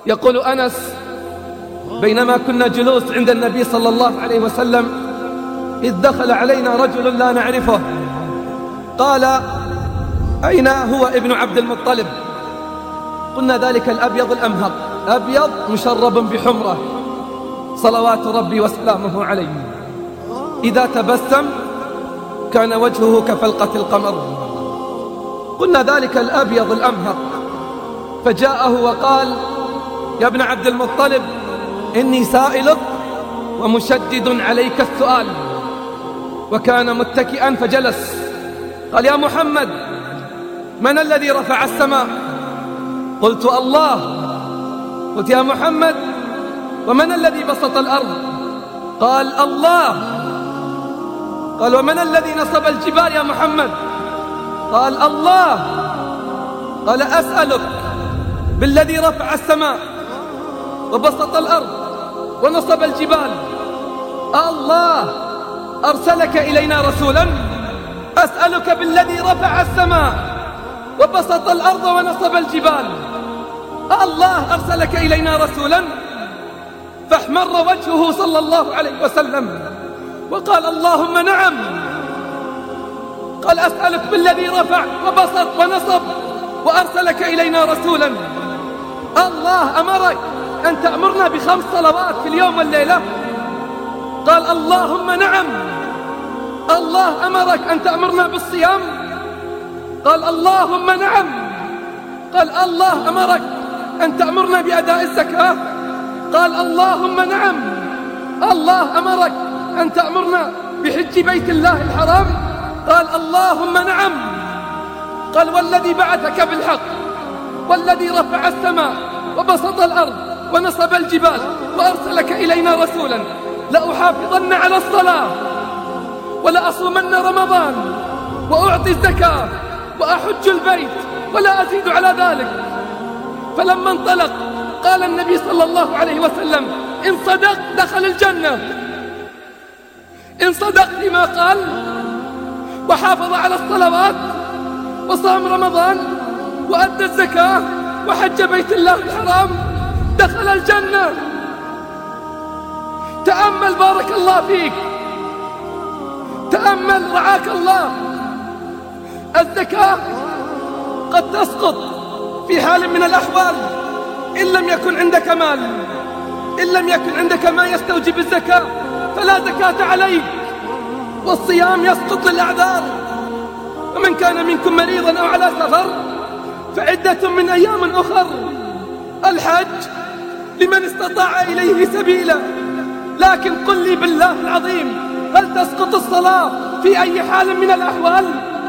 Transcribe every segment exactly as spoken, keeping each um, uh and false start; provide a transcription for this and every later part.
يقول أنس: بينما كنا جلوس عند النبي صلى الله عليه وسلم إذ دخل علينا رجل لا نعرفه، قال: أين هو ابن عبد المطلب؟ قلنا: ذلك الأبيض الأمهق، أبيض مشرب بحمرة صلوات ربي وسلامه عليه، إذا تبسم كان وجهه كفلقة القمر. قلنا: ذلك الأبيض الأمهق. فجاءه وقال: يا ابن عبد المطلب، إني سائلك ومشدد عليك السؤال. وكان متكئا فجلس. قال: يا محمد، من الذي رفع السماء؟ قلت: الله. قلت: يا محمد، ومن الذي بسط الأرض؟ قال: الله. قال: ومن الذي نصب الجبال يا محمد؟ قال: الله. قال: أسألك بالذي رفع السماء وبسط الأرض ونصب الجبال، الله أرسلك إلينا رسولا؟ أسألك بالذي رفع السماء وبسط الأرض ونصب الجبال، الله أرسلك إلينا رسولا؟ فاحمر وجهه صلى الله عليه وسلم وقال: اللهم نعم. قال: أسألك بالذي رفع وبسط ونصب وأرسلك إلينا رسولا، الله أمرك أن تأمرنا بخمس صلوات في اليوم والليلة؟ قال: اللهم نعم. الله أمرك أن تأمرنا بالصيام؟ قال: اللهم نعم. قال: الله أمرك أن تأمرنا بأداء الزكاة؟ قال: اللهم نعم. الله أمرك أن تأمرنا بحج بيت الله الحرام؟ قال: اللهم نعم. قال: والذي بعثك بالحق والذي رفع السماء وبسط الأرض ونصب الجبال وأرسلك إلينا رسولا، لأحافظن على الصلاة ولأصومن رمضان وأعطي الزكاة وأحج البيت ولا أزيد على ذلك. فلما انطلق قال النبي صلى الله عليه وسلم: إن صدق دخل الجنة. إن صدق لما قال وحافظ على الصلوات وصام رمضان وأدى الزكاة وحج بيت الله الحرام دخل الجنة. تأمل بارك الله فيك، تأمل رعاك الله. الزكاة قد تسقط في حال من الأحوال إن لم يكن عندك مال، إن لم يكن عندك ما يستوجب الزكاة فلا زكاة عليك. والصيام يسقط للأعذار. ومن كان منكم مريضا أو على سفر فعدة من أيام أخر. الحج لمن استطاع إليه سبيلا. لكن قل لي بالله العظيم، هل تسقط الصلاة في أي حال من الأحوال؟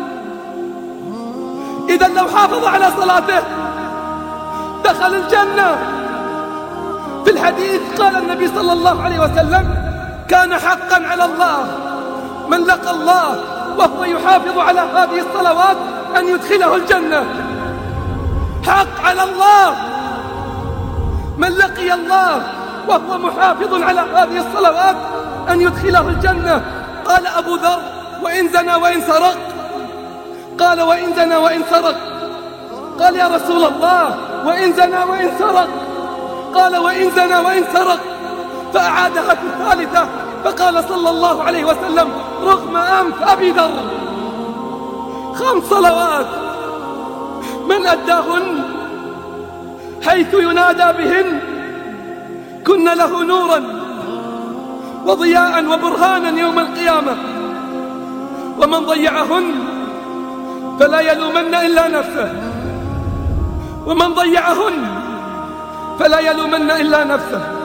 إذا لو حافظ على صلاته دخل الجنة. في الحديث قال النبي صلى الله عليه وسلم: كان حقا على الله من لقى الله وهو يحافظ على هذه الصلوات أن يدخله الجنة. حق على الله من لقي الله وهو محافظ على هذه الصلوات أن يدخله الجنة. قال أبو ذر: وإن زنى وإن سرق؟ قال: وإن زنى وإن سرق. قال: يا رسول الله، وإن زنى وإن سرق؟ قال: وإن زنى وإن سرق. فأعادها في الثالثة فقال صلى الله عليه وسلم: رغم أنف أبي ذر. خمس صلوات من أداهن حيث ينادى بهن كن له نورا وضياء وبرهانا يوم القيامة. ومن ضيعهن فلا يلومن إلا نفسه، ومن ضيعهن فلا يلومن إلا نفسه.